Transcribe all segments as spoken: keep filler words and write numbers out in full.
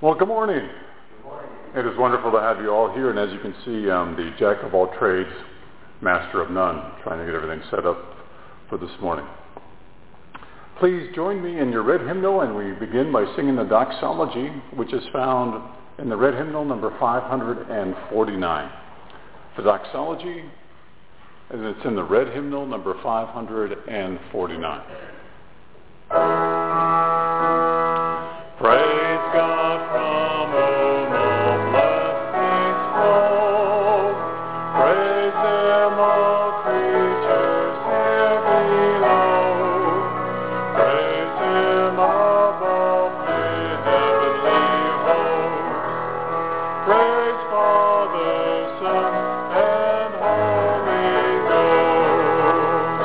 Well, good morning. Good morning. It is wonderful to have you all here, and as you can see, um, the jack of all trades, master of none, trying to get everything set up for this morning. Please join me in your red hymnal, and we begin by singing the doxology, which is found in the red hymnal number five hundred forty-nine. The doxology, and it's in the red hymnal number five hundred forty-nine. Praise God from whom all blessings flow. Praise Him, all creatures here below. Praise Him above the heavenly host. Praise Father, Son, and Holy Ghost.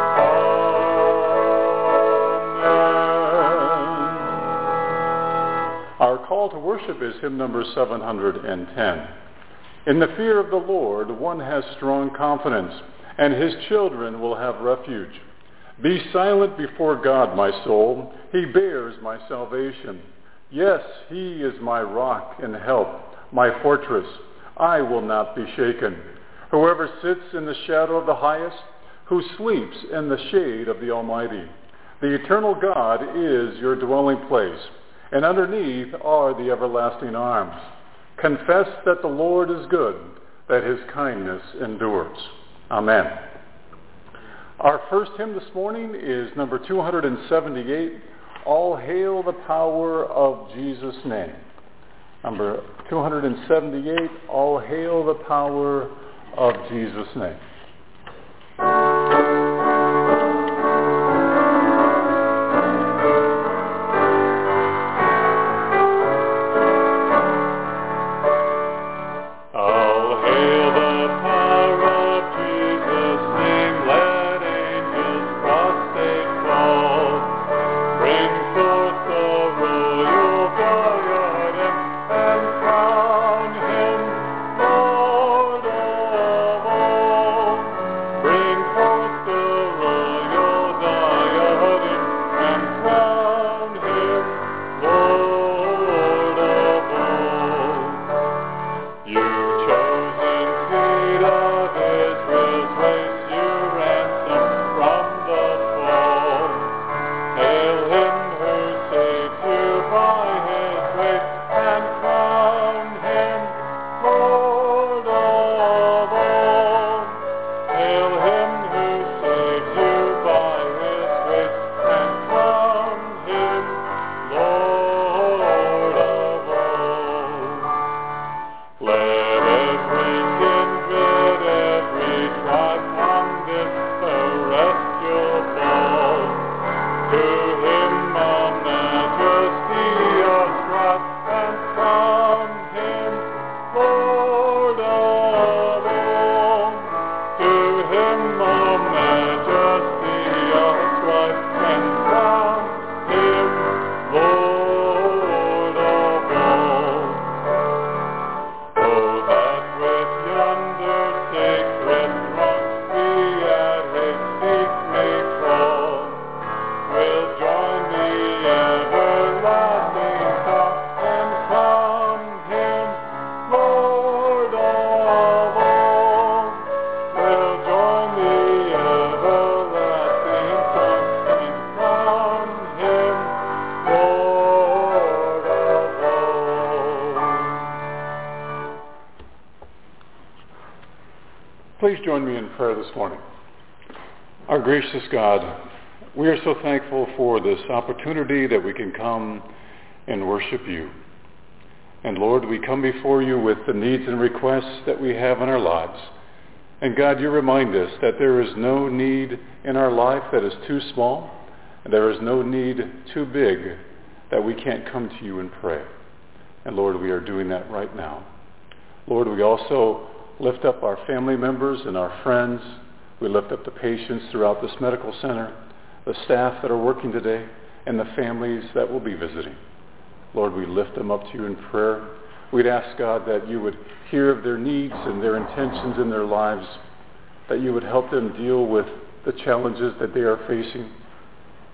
Amen. Our call to worship is hymn number seven hundred ten. In the fear of the Lord, one has strong confidence, and his children will have refuge. Be silent before God, my soul. He bears my salvation. Yes, he is my rock and help, my fortress. I will not be shaken. Whoever sits in the shadow of the highest, who sleeps in the shade of the Almighty. The eternal God is your dwelling place, and underneath are the everlasting arms. Confess that the Lord is good, that his kindness endures. Amen. Our first hymn this morning is number two hundred seventy-eight, All Hail the Power of Jesus' Name. Number two hundred seventy-eight, All Hail the Power of Jesus' Name. Please join me in prayer this morning. Our gracious God, we are so thankful for this opportunity that we can come and worship you. And Lord, we come before you with the needs and requests that we have in our lives. And God, you remind us that there is no need in our life that is too small, and there is no need too big that we can't come to you and pray. And Lord, we are doing that right now. Lord, we also lift up our family members and our friends. We lift up the patients throughout this medical center, the staff that are working today, and the families that will be visiting. Lord, we lift them up to you in prayer. We'd ask, God, that you would hear of their needs and their intentions in their lives, that you would help them deal with the challenges that they are facing.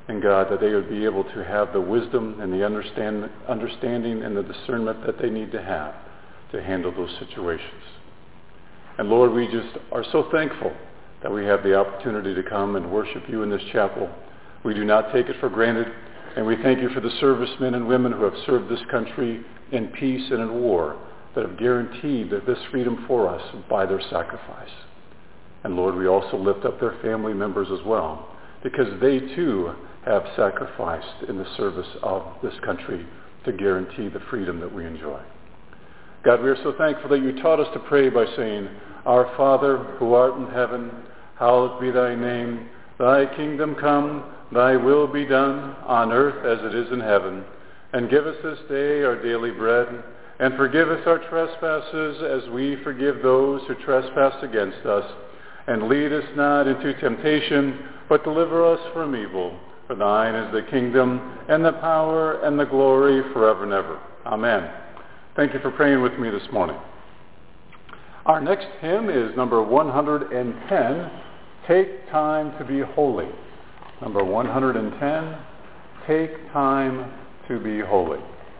And God, that they would be able to have the wisdom and the understand, understanding and the discernment that they need to have to handle those situations. And Lord, we just are so thankful that we have the opportunity to come and worship you in this chapel. We do not take it for granted, and we thank you for the servicemen and women who have served this country in peace and in war, that have guaranteed that this freedom for us by their sacrifice. And Lord, we also lift up their family members as well, because they too have sacrificed in the service of this country to guarantee the freedom that we enjoy. God, we are so thankful that you taught us to pray by saying, Our Father, who art in heaven, hallowed be thy name. Thy kingdom come, thy will be done, on earth as it is in heaven. And give us this day our daily bread, and forgive us our trespasses as we forgive those who trespass against us. And lead us not into temptation, but deliver us from evil. For thine is the kingdom, and the power, and the glory forever and ever. Amen. Thank you for praying with me this morning. Our next hymn is number one hundred ten, Take Time to Be Holy. Number one hundred ten, Take Time to Be Holy.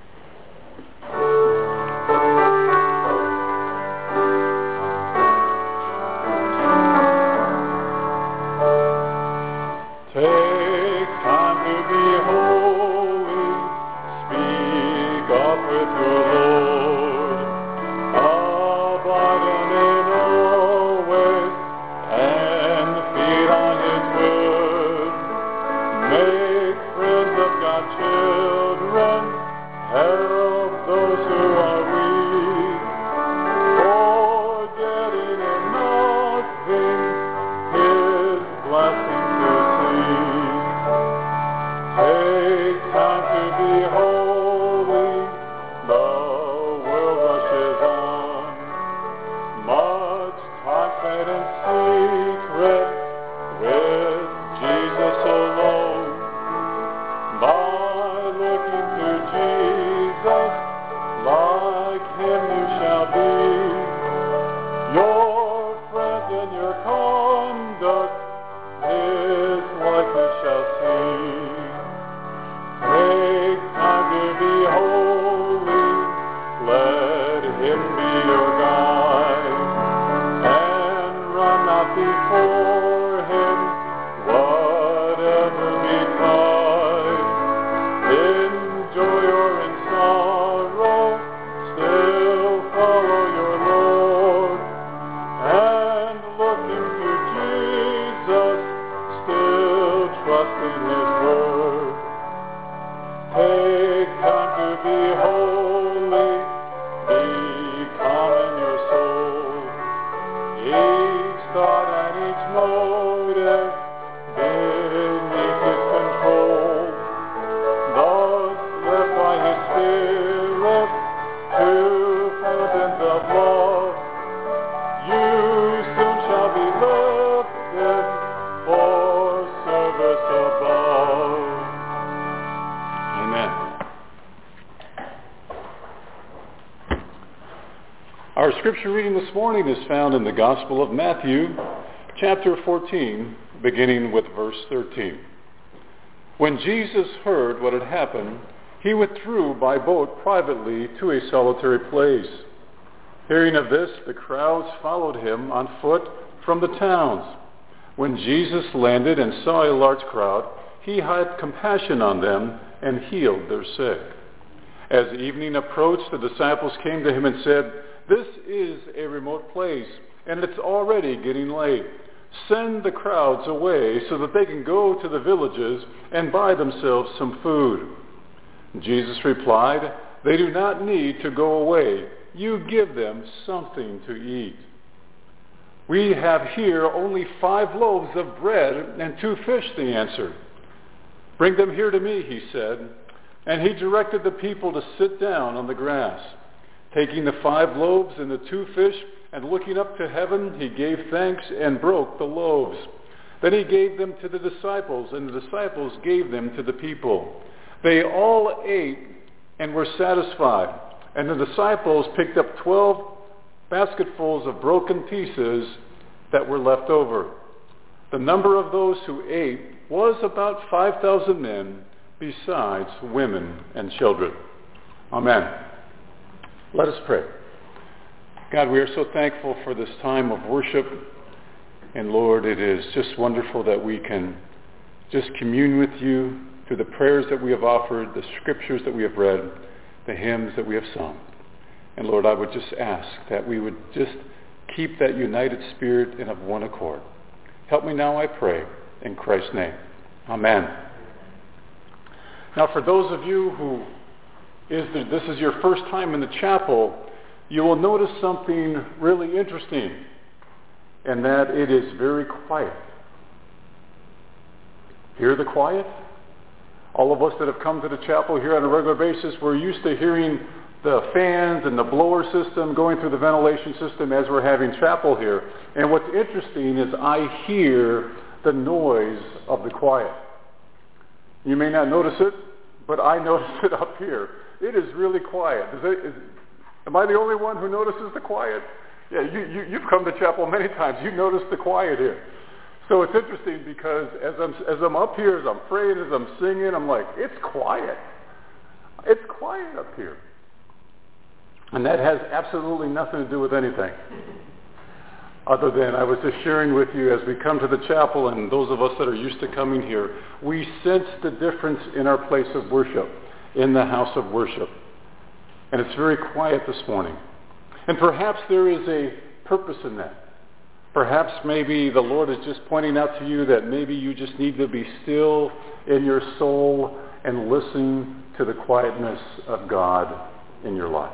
Our scripture reading this morning is found in the Gospel of Matthew, chapter fourteen, beginning with verse thirteen. When Jesus heard what had happened, he withdrew by boat privately to a solitary place. Hearing of this, the crowds followed him on foot from the towns. When Jesus landed and saw a large crowd, he had compassion on them and healed their sick. As evening approached, the disciples came to him and said, "This is a remote place, and it's already getting late. Send the crowds away so that they can go to the villages and buy themselves some food." Jesus replied, "They do not need to go away. You give them something to eat." "We have here only five loaves of bread and two fish," they answered. "Bring them here to me," he said. And he directed the people to sit down on the grass. Taking the five loaves and the two fish, and looking up to heaven, he gave thanks and broke the loaves. Then he gave them to the disciples, and the disciples gave them to the people. They all ate and were satisfied, and the disciples picked up twelve basketfuls of broken pieces that were left over. The number of those who ate was about five thousand men, besides women and children. Amen. Let us pray. God, we are so thankful for this time of worship. And Lord, it is just wonderful that we can just commune with you through the prayers that we have offered, the scriptures that we have read, the hymns that we have sung. And Lord, I would just ask that we would just keep that united spirit and of one accord. Help me now, I pray, in Christ's name. Amen. Now, for those of you who is the, this is your first time in the chapel, you will notice something really interesting, and that it is very quiet. Hear the quiet? All of us that have come to the chapel here on a regular basis, we're used to hearing the fans and the blower system going through the ventilation system as we're having chapel here. And what's interesting is I hear the noise of the quiet. You may not notice it, but I notice it up here. It is really quiet. Is it, is, am I the only one who notices the quiet? Yeah, you, you, you've come to chapel many times. You notice the quiet here. So it's interesting because as I'm, as I'm up here, as I'm praying, as I'm singing, I'm like, it's quiet. It's quiet up here. And that has absolutely nothing to do with anything. Other than I was just sharing with you as we come to the chapel, and those of us that are used to coming here, we sense the difference in our place of worship, in the house of worship. And it's very quiet this morning. And perhaps there is a purpose in that. Perhaps maybe the Lord is just pointing out to you that maybe you just need to be still in your soul and listen to the quietness of God in your life.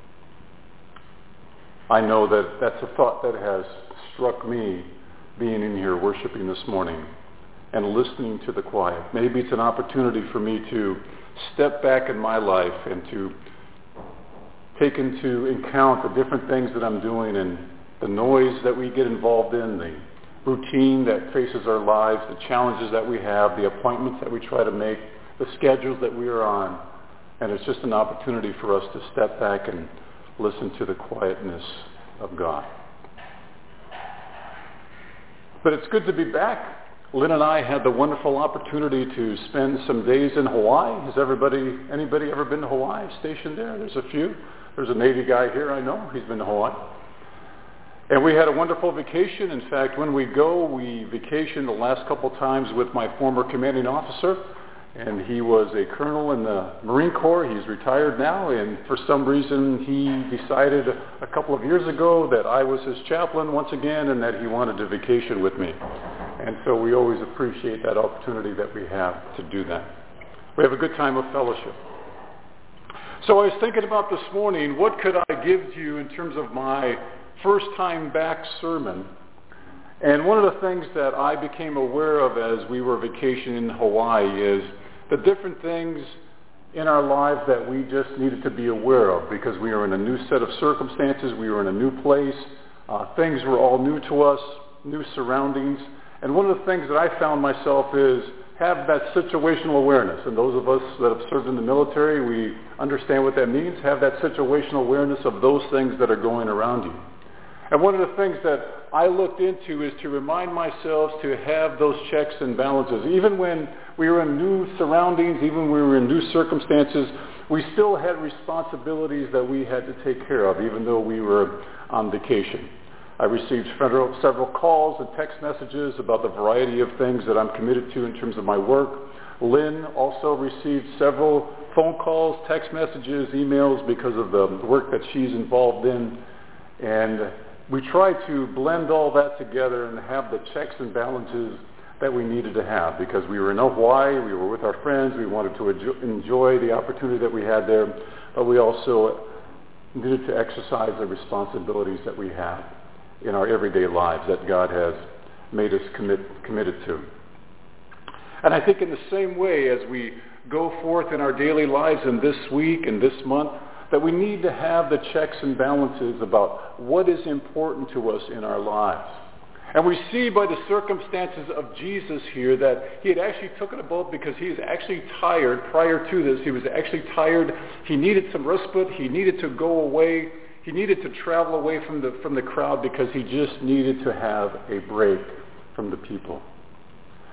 I know that that's a thought that has struck me being in here worshiping this morning and listening to the quiet. Maybe it's an opportunity for me to step back in my life and to take into account the different things that I'm doing and the noise that we get involved in, the routine that faces our lives, the challenges that we have, the appointments that we try to make, the schedules that we are on. And it's just an opportunity for us to step back and listen to the quietness of God. But it's good to be back. Lynn and I had the wonderful opportunity to spend some days in Hawaii. Has everybody, anybody ever been to Hawaii, stationed there? There's a few. There's a Navy guy here I know. He's been to Hawaii. And we had a wonderful vacation. In fact, when we go, we vacation the last couple times with my former commanding officer. And he was a colonel in the Marine Corps. He's retired now. And for some reason, he decided a couple of years ago that I was his chaplain once again and that he wanted to vacation with me. And so we always appreciate that opportunity that we have to do that. We have a good time of fellowship. So I was thinking about this morning, what could I give to you in terms of my first time back sermon? And one of the things that I became aware of as we were vacationing in Hawaii is the different things in our lives that we just needed to be aware of because we were in a new set of circumstances, we were in a new place, uh, things were all new to us, new surroundings. And one of the things that I found myself is have that situational awareness. And those of us that have served in the military, we understand what that means. Have that situational awareness of those things that are going around you. And one of the things that I looked into is to remind myself to have those checks and balances. Even when we were in new surroundings, even when we were in new circumstances, we still had responsibilities that we had to take care of, even though we were on vacation. I received several, several calls and text messages about the variety of things that I'm committed to in terms of my work. Lynn also received several phone calls, text messages, emails because of the work that she's involved in. And we tried to blend all that together and have the checks and balances that we needed to have because we were in Hawaii, we were with our friends, we wanted to enjoy the opportunity that we had there, but we also needed to exercise the responsibilities that we have in our everyday lives that God has made us commit, committed to. And I think in the same way as we go forth in our daily lives in this week and this month, that we need to have the checks and balances about what is important to us in our lives. And we see by the circumstances of Jesus here that he had actually taken a boat because he was actually tired prior to this. He was actually tired. He needed some respite. He needed to go away. He needed to travel away from the, from the crowd because he just needed to have a break from the people.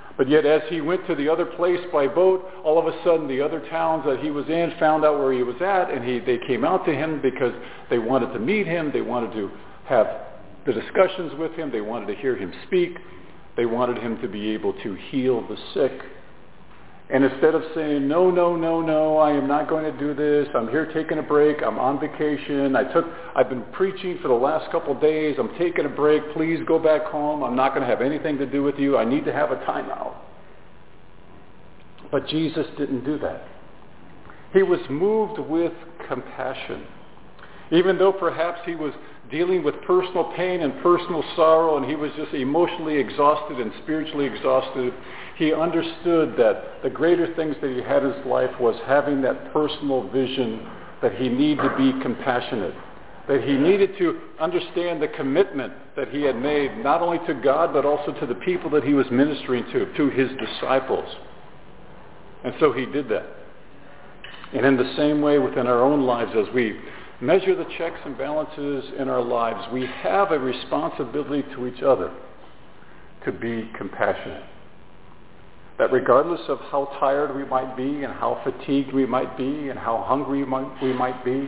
But yet as he went to the other place by boat, all of a sudden the other towns that he was in found out where he was at, and he, they came out to him because they wanted to meet him. They wanted to have the discussions with him. They wanted to hear him speak. They wanted him to be able to heal the sick. And instead of saying, no, no, no, no, I am not going to do this. I'm here taking a break. I'm on vacation. I took, I've been preaching for the last couple of days. I'm taking a break. Please go back home. I'm not going to have anything to do with you. I need to have a timeout. But Jesus didn't do that. He was moved with compassion. Even though perhaps he was dealing with personal pain and personal sorrow, and he was just emotionally exhausted and spiritually exhausted, he understood that the greater things that he had in his life was having that personal vision that he needed to be compassionate, that he needed to understand the commitment that he had made, not only to God, but also to the people that he was ministering to, to his disciples. And so he did that. And in the same way within our own lives, as we measure the checks and balances in our lives, we have a responsibility to each other to be compassionate. That regardless of how tired we might be and how fatigued we might be and how hungry we might, we might be,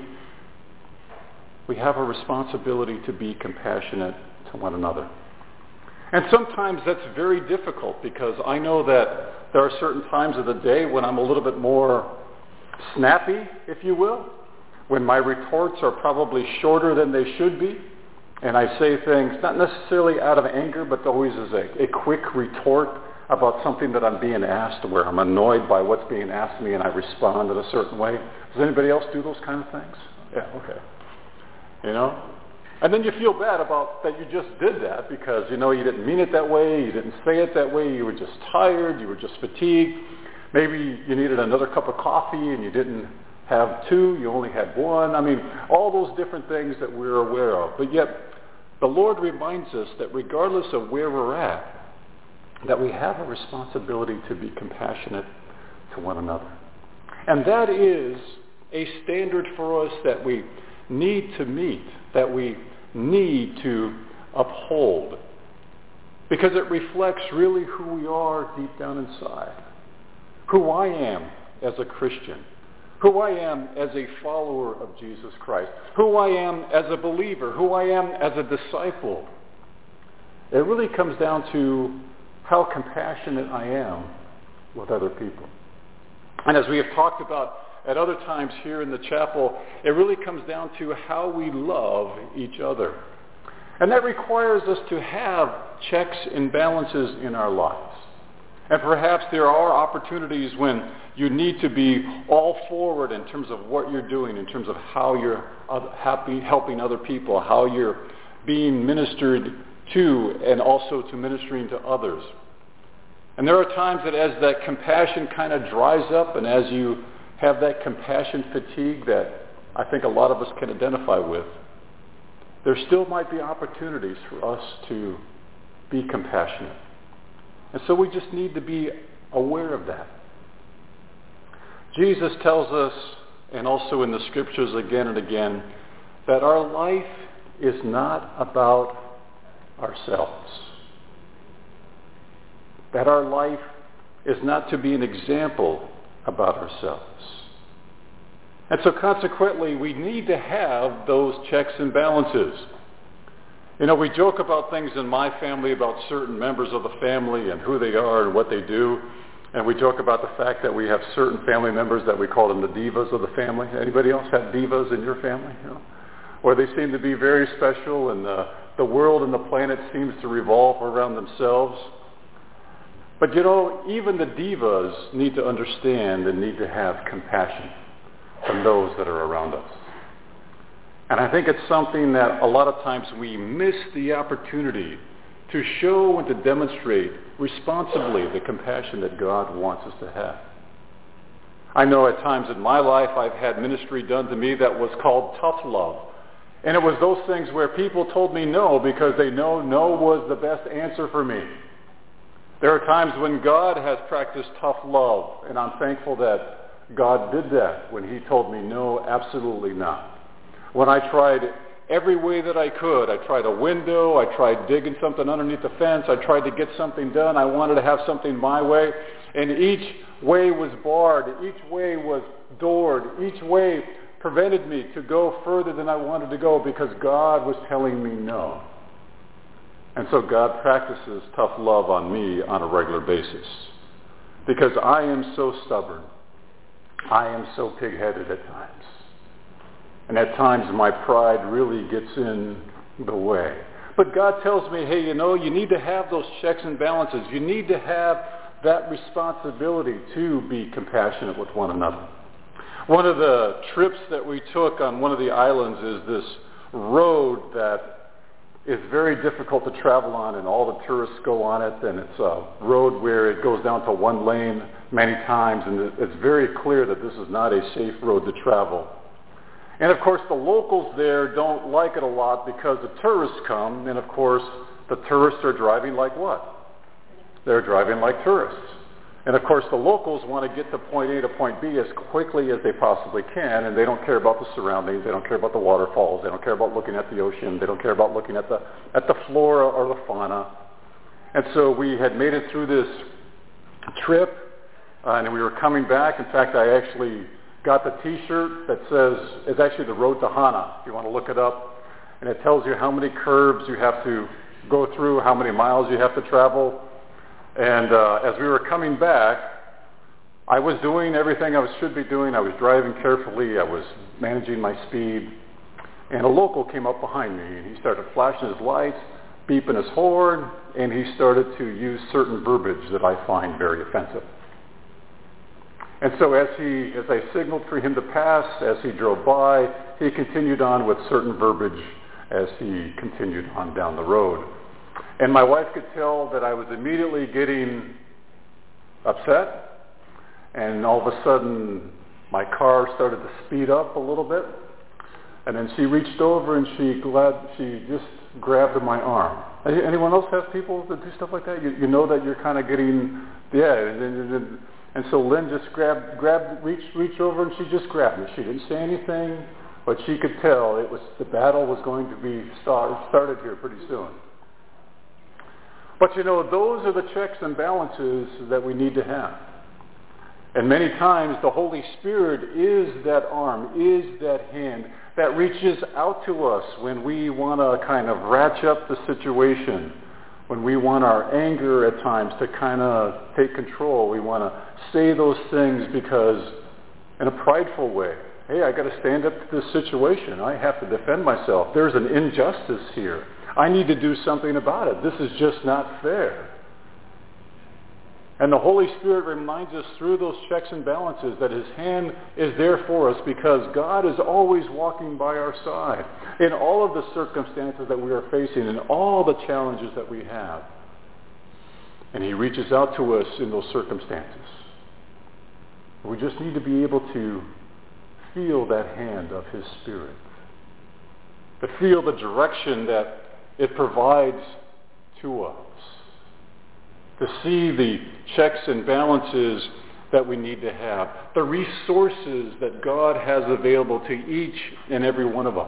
we have a responsibility to be compassionate to one another. And sometimes that's very difficult, because I know that there are certain times of the day when I'm a little bit more snappy, if you will, when my retorts are probably shorter than they should be, and I say things not necessarily out of anger, but always as a, a quick retort about something that I'm being asked, where I'm annoyed by what's being asked of me and I respond in a certain way. Does anybody else do those kind of things? Yeah, okay. You know? And then you feel bad about that you just did that, because, you know, you didn't mean it that way, you didn't say it that way, you were just tired, you were just fatigued. Maybe you needed another cup of coffee and you didn't have two, you only had one. I mean, all those different things that we're aware of. But yet, the Lord reminds us that regardless of where we're at, that we have a responsibility to be compassionate to one another. And that is a standard for us that we need to meet, that we need to uphold, because it reflects really who we are deep down inside, who I am as a Christian, who I am as a follower of Jesus Christ, who I am as a believer, who I am as a disciple. It really comes down to how compassionate I am with other people. And as we have talked about at other times here in the chapel, it really comes down to how we love each other. And that requires us to have checks and balances in our lives. And perhaps there are opportunities when you need to be all forward in terms of what you're doing, in terms of how you're happy helping other people, how you're being ministered to, and also to ministering to others. And there are times that as that compassion kind of dries up, and as you have that compassion fatigue that I think a lot of us can identify with, there still might be opportunities for us to be compassionate. And so we just need to be aware of that. Jesus tells us, and also in the scriptures again and again, that our life is not about ourselves. That our life is not to be an example about ourselves. And so consequently, we need to have those checks and balances. You know, we joke about things in my family about certain members of the family and who they are and what they do. And we joke about the fact that we have certain family members that we call them the divas of the family. Anybody else have divas in your family? You know? Or they seem to be very special, and the, the world and the planet seems to revolve around themselves. But you know, even the divas need to understand and need to have compassion from those that are around us. And I think it's something that a lot of times we miss the opportunity to show and to demonstrate responsibly the compassion that God wants us to have. I know at times in my life I've had ministry done to me that was called tough love. And it was those things where people told me no because they know no was the best answer for me. There are times when God has practiced tough love, and I'm thankful that God did that when he told me no, absolutely not. When I tried every way that I could. I tried a window. I tried digging something underneath the fence. I tried to get something done. I wanted to have something my way. And each way was barred. Each way was doored. Each way prevented me to go further than I wanted to go because God was telling me no. And so God practices tough love on me on a regular basis because I am so stubborn. I am so pig-headed at times. And at times my pride really gets in the way. But God tells me, hey, you know, you need to have those checks and balances. You need to have that responsibility to be compassionate with one another. One of the trips that we took on one of the islands is this road that is very difficult to travel on, and all the tourists go on it, and it's a road where it goes down to one lane many times, and it's very clear that this is not a safe road to travel. And of course the locals there don't like it a lot because the tourists come, and of course the tourists are driving like what? They're driving like tourists. And of course the locals want to get to point A to point B as quickly as they possibly can, and they don't care about the surroundings, they don't care about the waterfalls, they don't care about looking at the ocean, they don't care about looking at the at the flora or the fauna. And so we had made it through this trip, uh, and we were coming back. In fact, I actually got the t-shirt that says, it's actually the Road to Hana, if you want to look it up, and it tells you how many curves you have to go through, how many miles you have to travel. And uh, as we were coming back, I was doing everything I was, should be doing. I was driving carefully. I was managing my speed. And a local came up behind me, and he started flashing his lights, beeping his horn, and he started to use certain verbiage that I find very offensive. And so as he, as I signaled for him to pass, as he drove by, he continued on with certain verbiage as he continued on down the road. And my wife could tell that I was immediately getting upset, and all of a sudden my car started to speed up a little bit, and then she reached over and she glad she just grabbed my arm. Anyone else have people that do stuff like that? You, you know that you're kind of getting, yeah, and, and, and, and so Lynn just grabbed, grabbed, reached, reached over, and she just grabbed me. She didn't say anything, but she could tell it was the battle was going to be start, started here pretty soon. But you know, those are the checks and balances that we need to have. And many times the Holy Spirit is that arm, is that hand that reaches out to us when we want to kind of ratchet up the situation, when we want our anger at times to kind of take control. We want to say those things because in a prideful way. Hey, I got to stand up to this situation. I have to defend myself. There's an injustice here. I need to do something about it. This is just not fair. And the Holy Spirit reminds us through those checks and balances that his hand is there for us because God is always walking by our side in all of the circumstances that we are facing and all the challenges that we have. And he reaches out to us in those circumstances. We just need to be able to feel that hand of his Spirit, to feel the direction that it provides to us, to see the checks and balances that we need to have, the resources that God has available to each and every one of us.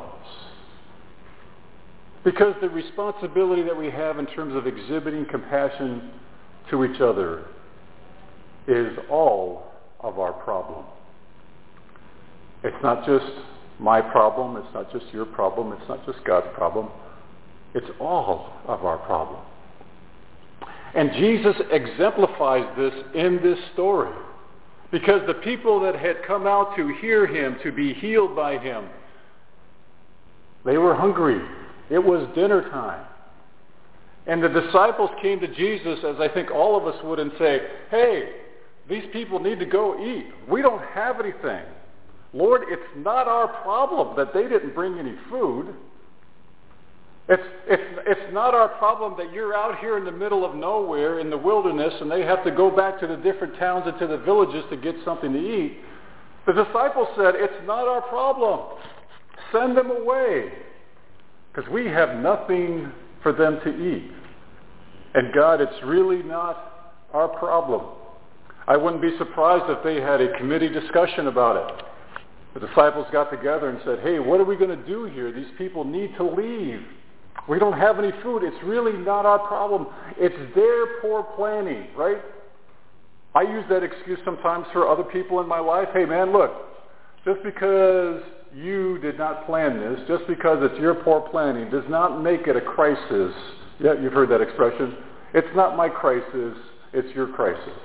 Because the responsibility that we have in terms of exhibiting compassion to each other is all of our problem. It's not just my problem, it's not just your problem, it's not just God's problem. It's all of our problem. And Jesus exemplifies this in this story. Because the people that had come out to hear him, to be healed by him, they were hungry. It was dinner time. And the disciples came to Jesus, as I think all of us would, and say, hey, these people need to go eat. We don't have anything. Lord, it's not our problem that they didn't bring any food. It's, it's, it's not our problem that you're out here in the middle of nowhere in the wilderness and they have to go back to the different towns and to the villages to get something to eat. The disciples said, it's not our problem. Send them away because we have nothing for them to eat. And God, it's really not our problem. I wouldn't be surprised if they had a committee discussion about it. The disciples got together and said, hey, what are we going to do here? These people need to leave. We don't have any food. It's really not our problem. It's their poor planning, right? I use that excuse sometimes for other people in my life. Hey, man, look, just because you did not plan this, just because it's your poor planning, does not make it a crisis. Yeah, you've heard that expression. It's not my crisis, it's your crisis.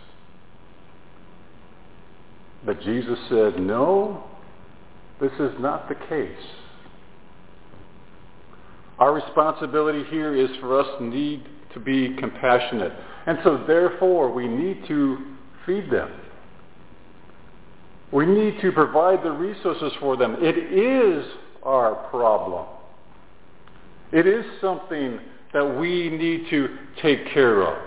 But Jesus said, no, this is not the case. Our responsibility here is for us need to be compassionate. And so therefore we need to feed them. We need to provide the resources for them. It is our problem. It is something that we need to take care of.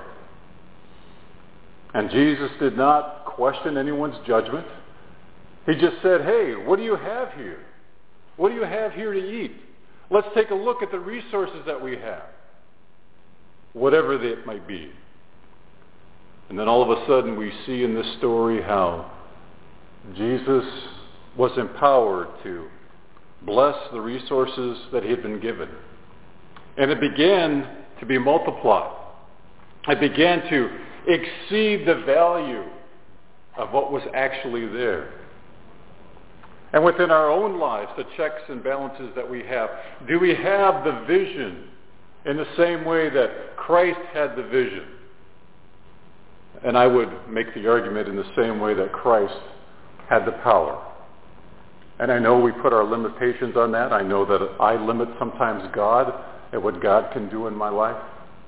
And Jesus did not question anyone's judgment. He just said, hey, what do you have here? What do you have here to eat? Let's take a look at the resources that we have, whatever it might be. And then all of a sudden we see in this story how Jesus was empowered to bless the resources that he had been given. And it began to be multiplied. It began to exceed the value of what was actually there. And within our own lives, the checks and balances that we have, do we have the vision in the same way that Christ had the vision? And I would make the argument in the same way that Christ had the power. And I know we put our limitations on that. I know that I limit sometimes God and what God can do in my life.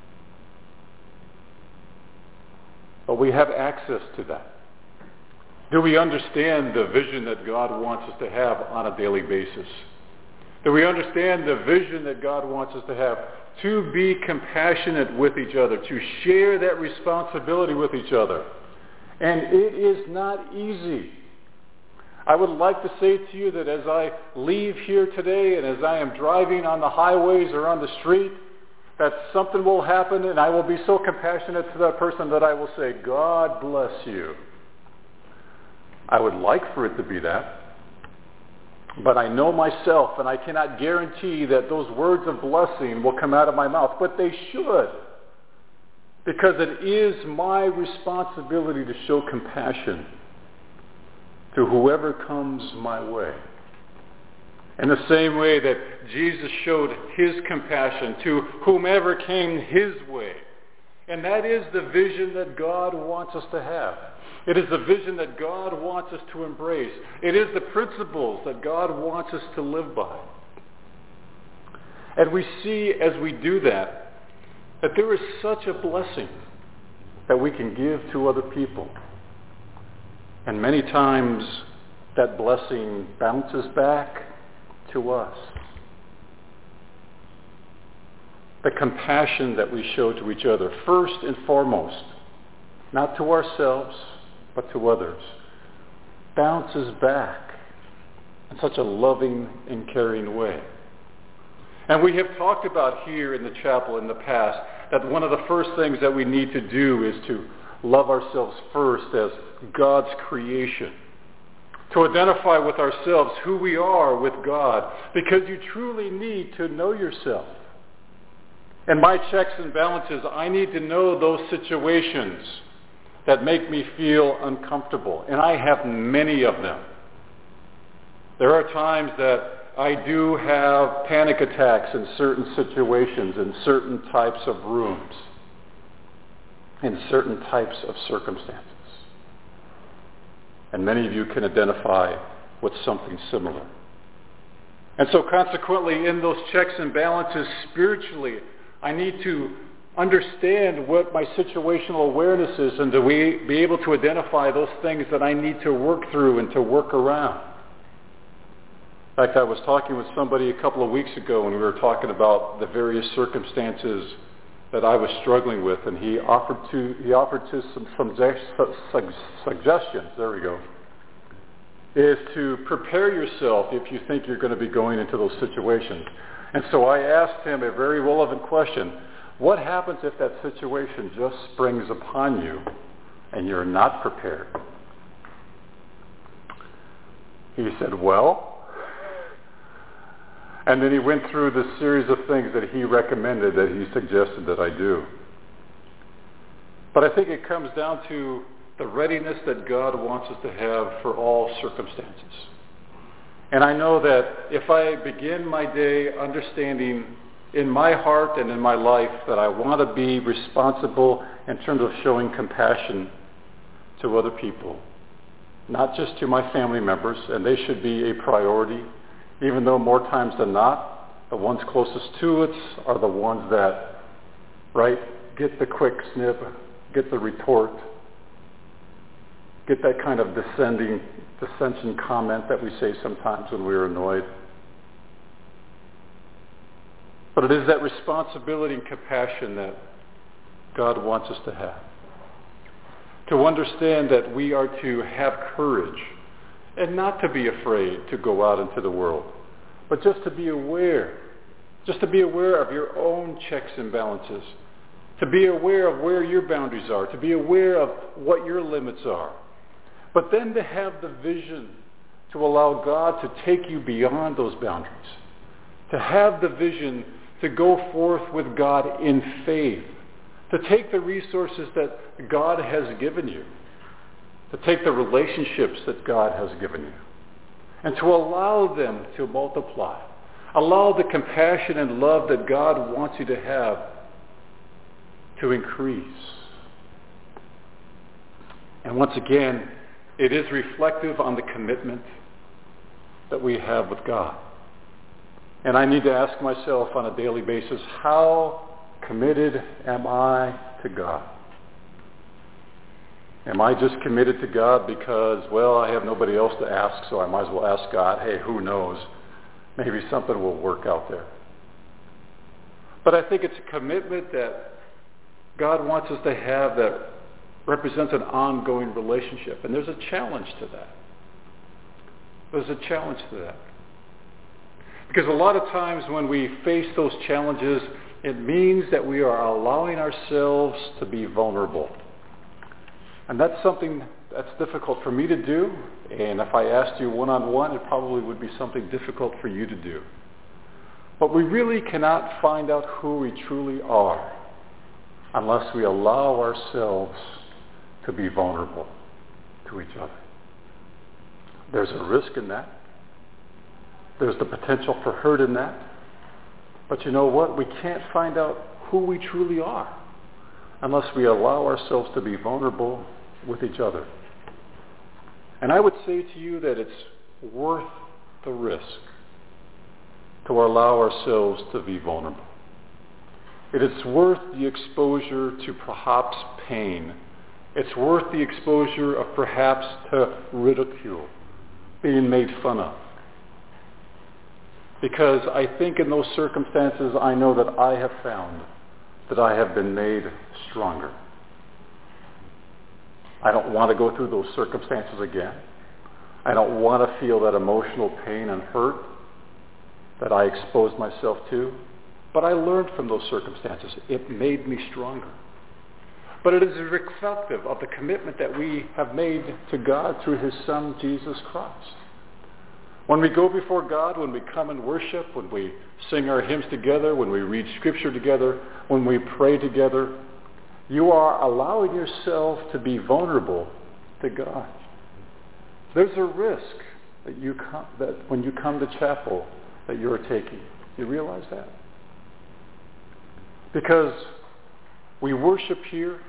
But we have access to that. Do we understand the vision that God wants us to have on a daily basis? Do we understand the vision that God wants us to have to be compassionate with each other, to share that responsibility with each other? And it is not easy. I would like to say to you that as I leave here today and as I am driving on the highways or on the street, that something will happen and I will be so compassionate to that person that I will say, God bless you. I would like for it to be that. But I know myself and I cannot guarantee that those words of blessing will come out of my mouth. But they should. Because it is my responsibility to show compassion to whoever comes my way. In the same way that Jesus showed his compassion to whomever came his way. And that is the vision that God wants us to have. It is the vision that God wants us to embrace. It is the principles that God wants us to live by. And we see as we do that, that there is such a blessing that we can give to other people. And many times that blessing bounces back to us. The compassion that we show to each other, first and foremost, not to ourselves, but to others, bounces back in such a loving and caring way. And we have talked about here in the chapel in the past that one of the first things that we need to do is to love ourselves first as God's creation. To identify with ourselves who we are with God, because you truly need to know yourself. And my checks and balances, I need to know those situations that make me feel uncomfortable. And I have many of them. There are times that I do have panic attacks in certain situations, in certain types of rooms, in certain types of circumstances. And many of you can identify with something similar. And so consequently, in those checks and balances spiritually, I need to understand what my situational awareness is and to be able to identify those things that I need to work through and to work around. In fact, I was talking with somebody a couple of weeks ago and we were talking about the various circumstances that I was struggling with, and he offered to he offered to some, some suggestions, there we go, is to prepare yourself if you think you're going to be going into those situations. And so I asked him a very relevant question. What happens if that situation just springs upon you and you're not prepared? He said, well? And then he went through the series of things that he recommended, that he suggested that I do. But I think it comes down to the readiness that God wants us to have for all circumstances. And I know that if I begin my day understanding in my heart and in my life that I want to be responsible in terms of showing compassion to other people, not just to my family members, and they should be a priority, even though more times than not, the ones closest to us are the ones that, right, get the quick snip, get the retort, get that kind of descending, dissension comment that we say sometimes when we're annoyed. But it is that responsibility and compassion that God wants us to have. To understand that we are to have courage and not to be afraid to go out into the world, but just to be aware, just to be aware of your own checks and balances, to be aware of where your boundaries are, to be aware of what your limits are, but then to have the vision to allow God to take you beyond those boundaries, to have the vision to go forth with God in faith, to take the resources that God has given you, to take the relationships that God has given you, and to allow them to multiply. Allow the compassion and love that God wants you to have to increase. And once again, it is reflective on the commitment that we have with God. And I need to ask myself on a daily basis, how committed am I to God? Am I just committed to God because, well, I have nobody else to ask, so I might as well ask God, hey, who knows? Maybe something will work out there. But I think it's a commitment that God wants us to have that represents an ongoing relationship. And there's a challenge to that. There's a challenge to that. Because a lot of times when we face those challenges, it means that we are allowing ourselves to be vulnerable. And that's something that's difficult for me to do. And if I asked you one-on-one, it probably would be something difficult for you to do. But we really cannot find out who we truly are unless we allow ourselves to be vulnerable to each other. There's a risk in that. There's the potential for hurt in that. But you know what? We can't find out who we truly are unless we allow ourselves to be vulnerable with each other. And I would say to you that it's worth the risk to allow ourselves to be vulnerable. It is worth the exposure to perhaps pain. It's worth the exposure of perhaps to ridicule, being made fun of. Because I think in those circumstances, I know that I have found that I have been made stronger. I don't want to go through those circumstances again. I don't want to feel that emotional pain and hurt that I exposed myself to. But I learned from those circumstances. It made me stronger. But it is reflective of the commitment that we have made to God through his Son, Jesus Christ. When we go before God, when we come and worship, when we sing our hymns together, when we read Scripture together, when we pray together, you are allowing yourself to be vulnerable to God. There's a risk that you come, that when you come to chapel that you're taking. You realize that? Because we worship here.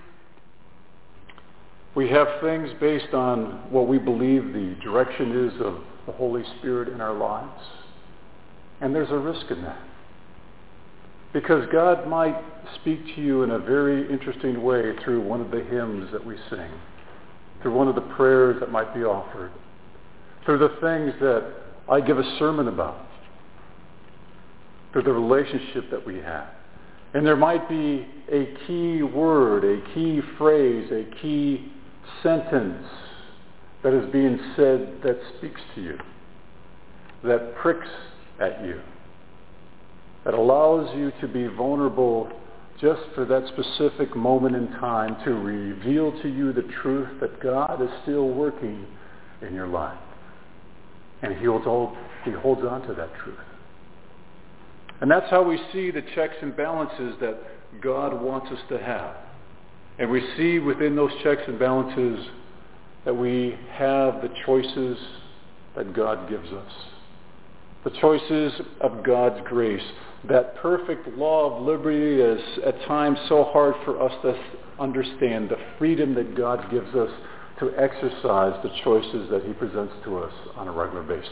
We have things based on what we believe the direction is of the Holy Spirit in our lives. And there's a risk in that. Because God might speak to you in a very interesting way through one of the hymns that we sing, through one of the prayers that might be offered, through the things that I give a sermon about, through the relationship that we have. And there might be a key word, a key phrase, a key sentence that is being said that speaks to you, that pricks at you, that allows you to be vulnerable just for that specific moment in time to reveal to you the truth that God is still working in your life. And he holds, all, he holds on to that truth. And that's how we see the checks and balances that God wants us to have. And we see within those checks and balances that we have the choices that God gives us. The choices of God's grace. That perfect law of liberty is at times so hard for us to understand. The freedom that God gives us to exercise the choices that he presents to us on a regular basis.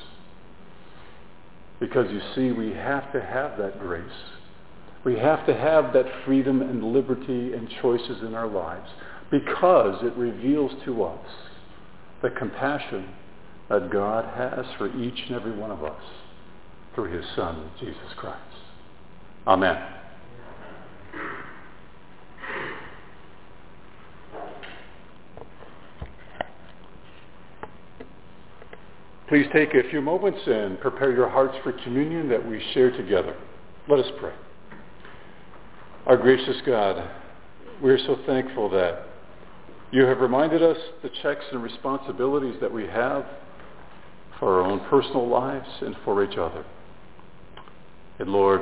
Because you see, we have to have that grace. We have to have that freedom and liberty and choices in our lives because it reveals to us the compassion that God has for each and every one of us through his Son, Jesus Christ. Amen. Please take a few moments and prepare your hearts for communion that we share together. Let us pray. Our gracious God, we are so thankful that you have reminded us the checks and responsibilities that we have for our own personal lives and for each other. And Lord,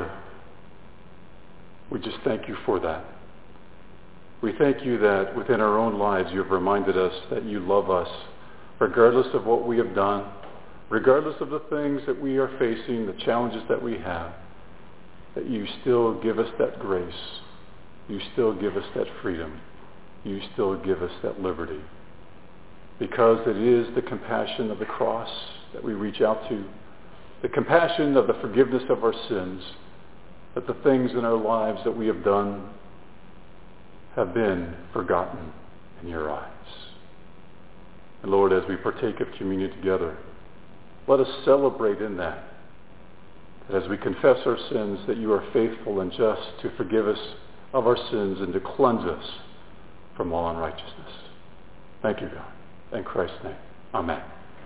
we just thank you for that. We thank you that within our own lives you have reminded us that you love us regardless of what we have done, regardless of the things that we are facing, the challenges that we have, that you still give us that grace. You still give us that freedom. You still give us that liberty. Because it is the compassion of the cross that we reach out to, the compassion of the forgiveness of our sins, that the things in our lives that we have done have been forgotten in your eyes. And Lord, as we partake of communion together, let us celebrate in that, that as we confess our sins, that you are faithful and just to forgive us of our sins and to cleanse us from all unrighteousness. Thank you, God. In Christ's name, amen.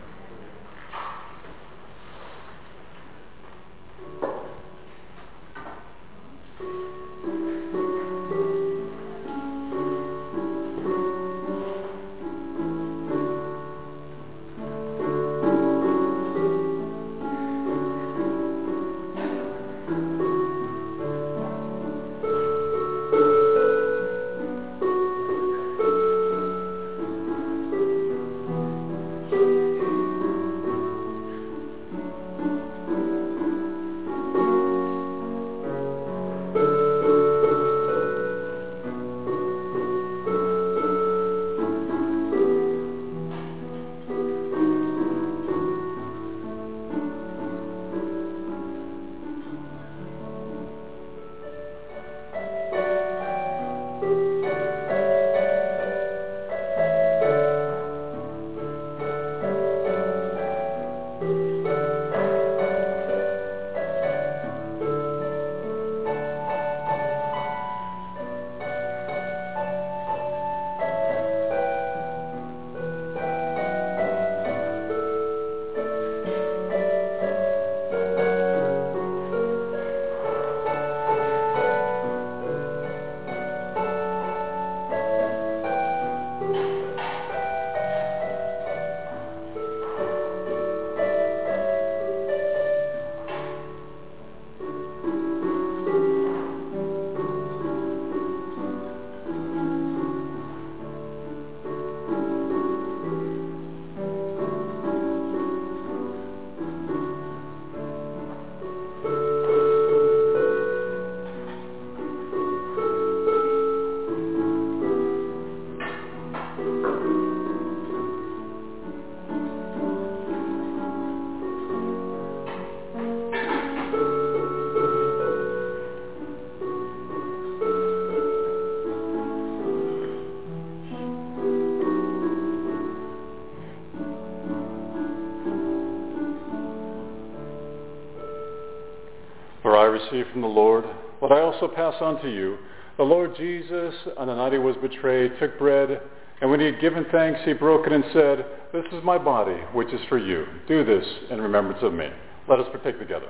For I received from the Lord what I also pass on to you. The Lord Jesus, on the night he was betrayed, took bread, and when he had given thanks, he broke it and said, "This is my body, which is for you. Do this in remembrance of me." Let us partake together.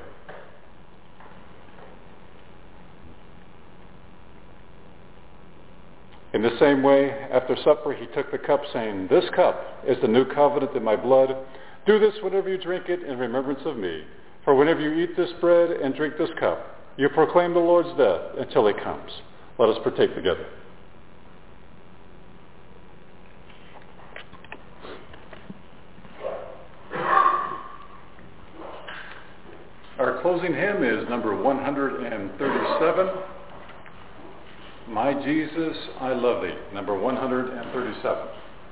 In the same way, after supper, he took the cup, saying, "This cup is the new covenant in my blood. Do this whenever you drink it in remembrance of me. For whenever you eat this bread and drink this cup, you proclaim the Lord's death until he comes. Let us partake together. Our closing hymn is number one thirty-seven, My Jesus, I Love Thee, number one thirty-seven.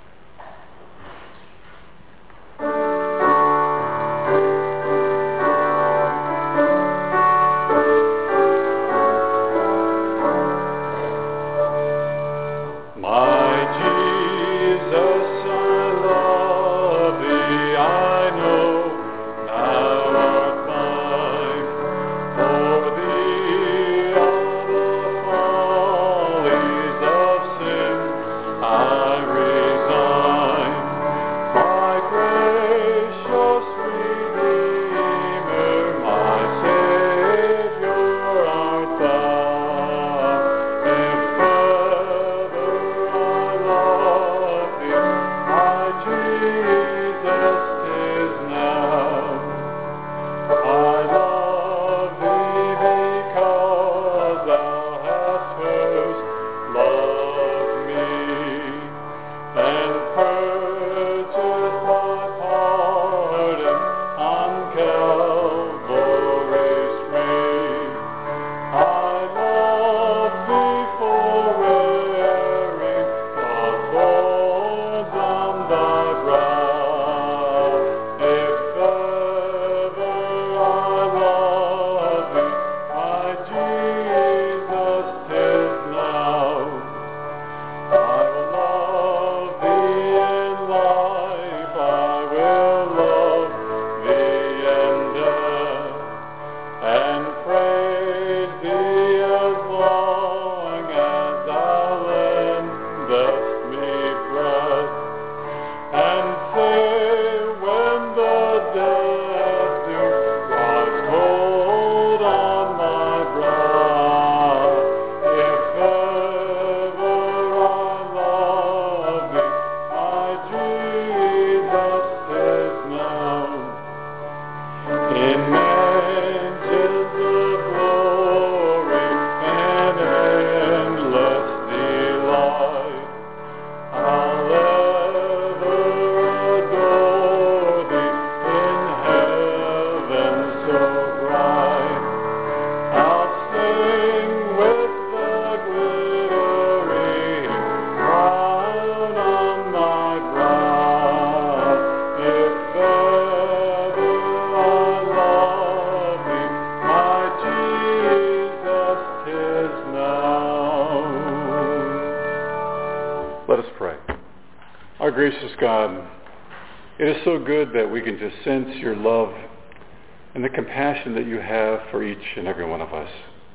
Let us pray. Our gracious God, it is so good that we can just sense your love and the compassion that you have for each and every one of us.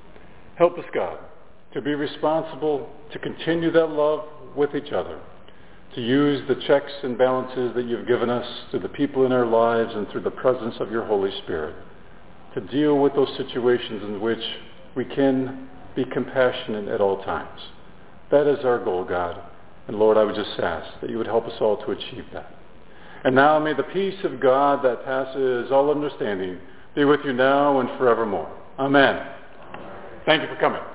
Help us, God, to be responsible, to continue that love with each other, to use the checks and balances that you've given us through the people in our lives and through the presence of your Holy Spirit, to deal with those situations in which we can be compassionate at all times. That is our goal, God. And Lord, I would just ask that you would help us all to achieve that. And now may the peace of God that passes all understanding be with you now and forevermore. Amen. Thank you for coming.